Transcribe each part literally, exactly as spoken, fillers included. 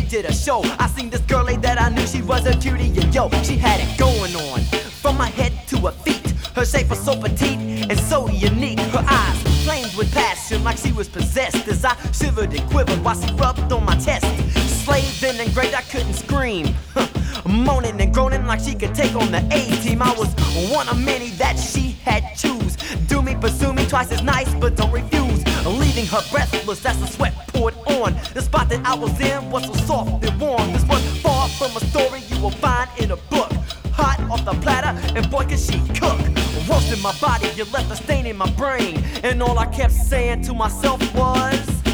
did a show. I seen this girlie that I knew she was a cutie, and yo, she had it going on. From her head to her feet, her shape was so petite and so unique. Her eyes flamed with passion like she was possessed, as I shivered and quivered while she rubbed on my chest. Slaved in and great, I couldn't scream, moaning and groaning like she could take on the A-team. I was one of many that she had choose. Do me, pursue me, twice as nice, but don't refuse. Leaving her breathless as the sweat poured on. The spot that I was in was so soft and warm. This was far from a story you will find in a book. Hot off the platter, and boy, could she cook. Roasting my body, you left a stain in my brain. And all I kept saying to myself was,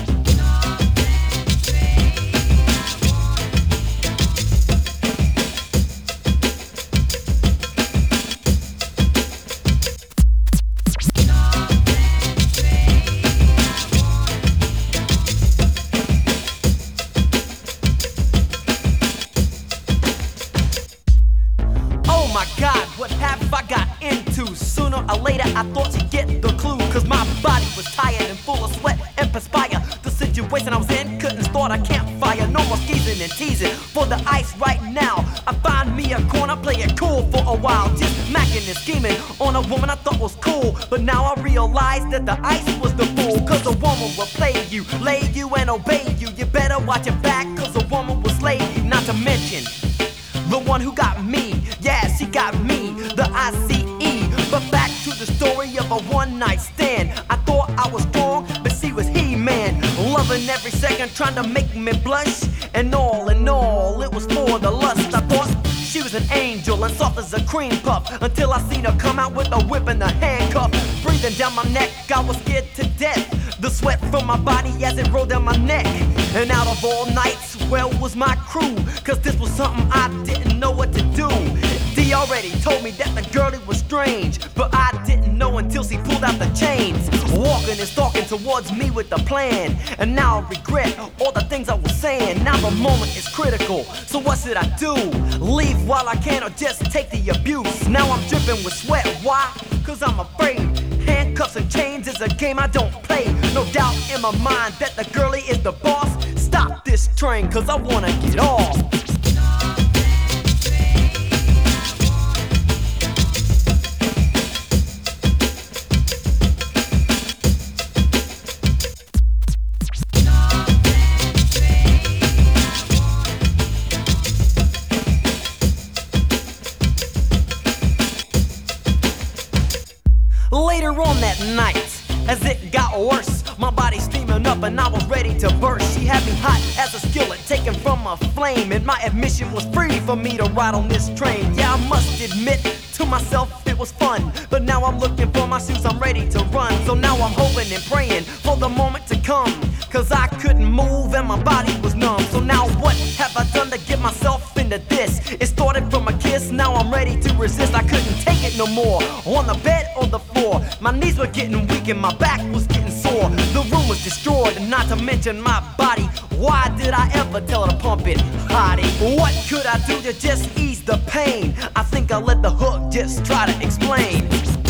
oh my God, what have I got into? Sooner or later I thought she'd get the clue, cause my body was tired and full of sweat and perspire. The situation I was in couldn't start a campfire. No more skeezing and teasing for the ice right now. I find me a corner, play it cool for a while, just macking and scheming on a woman I thought was cool. But now I realize that the ice was the fool, cause a woman will play you, lay you and obey you. You better watch your back, cause a woman will slay you. Not to mention the one who got me, yeah, she got me, the I C E. But back to the story of a one-night stand. I thought I was strong, but she was He-Man. Loving every second, trying to make me blush. And all in all, it was for the lust. I thought she was an angel and soft as a cream puff, until I seen her come out with a whip and a handcuff. Breathing down my neck, I was scared to death. The sweat from my body as it rolled down my neck. And out of all nights, well was my crew, cause this was something I didn't know what to do. D already told me that the girlie was strange, but I didn't know until she pulled out the chains. Walking and stalking towards me with a plan, and now I regret all the things I was saying. Now the moment is critical, so what should I do? Leave while I can or just take the abuse? Now I'm dripping with sweat, why? Cause I'm afraid. Handcuffs and chains is a game I don't play. No doubt in my mind that the girlie is the boss. Stop this train, cause I wanna get off. Later on that night, as it got worse, my body steaming up and I was ready to burst. She had me hot as a skillet taken from a flame, and my admission was free for me to ride on this train. Yeah, I must admit to myself it was fun, but now I'm looking for my shoes, I'm ready to run. So now I'm hoping and praying for the moment to come, cause I couldn't move and my body was numb. So now what have I done to get myself into this? It started from a kiss, now I'm ready to resist. I couldn't take it no more, on the bed or the floor. My knees were getting weak and my back was getting sore. The room was destroyed, and not to mention my body. Why did I ever tell her to pump it, hottie? What could I do to just ease the pain? I think I let the hook just try to explain.